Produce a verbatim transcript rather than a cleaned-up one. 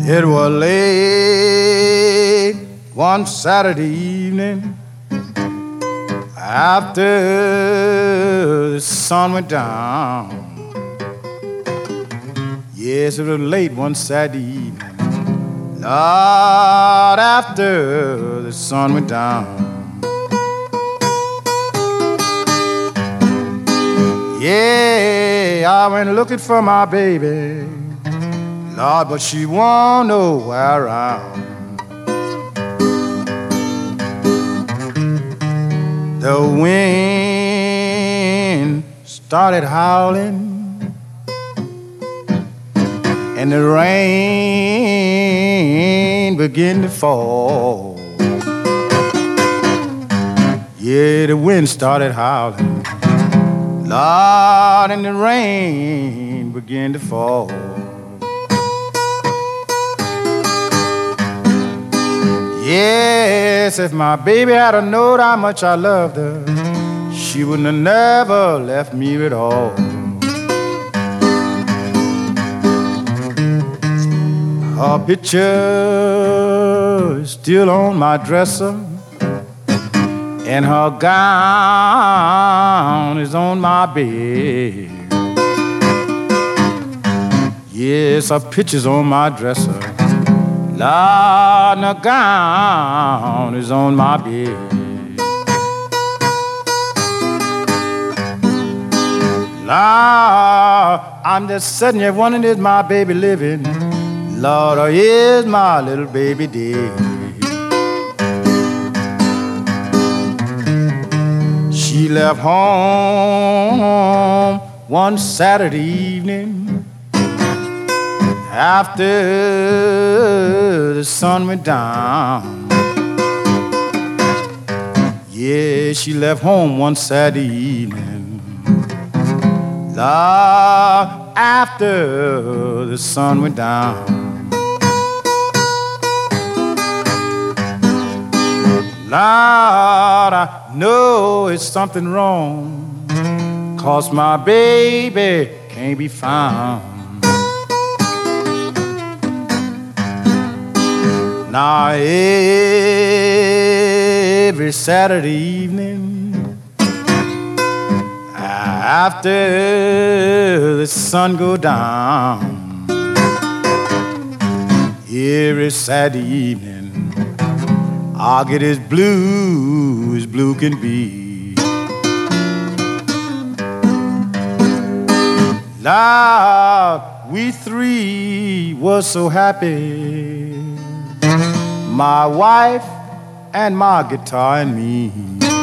It was late one Saturday evening after the sun went down. Yes, it was late one Saturday evening, Lord, after the sun went down. Yeah, I went looking for my baby, Lord, but she won't nowhere around. The wind started howling, and the rain began to fall. Yeah, the wind started howling, Lord, and the rain began to fall. Yes, if my baby had a known how much I loved her, she wouldn't have never left me at all. Her picture is still on my dresser, and her gown is on my bed. Yes, her picture's on my dresser, Lord, the gown is on my bed. Lord, I'm just sitting here wondering, is my baby living, Lord, or is my little baby dead? She left home one Saturday evening after the sun went down. Yeah, she left home one Saturday evening, Lord, after the sun went down. Lord, I know it's something wrong, 'cause my baby can't be found. Now every Saturday evening after the sun go down, every Saturday evening I'll get as blue as blue can be. Lord, we three were so happy, my wife and my guitar and me.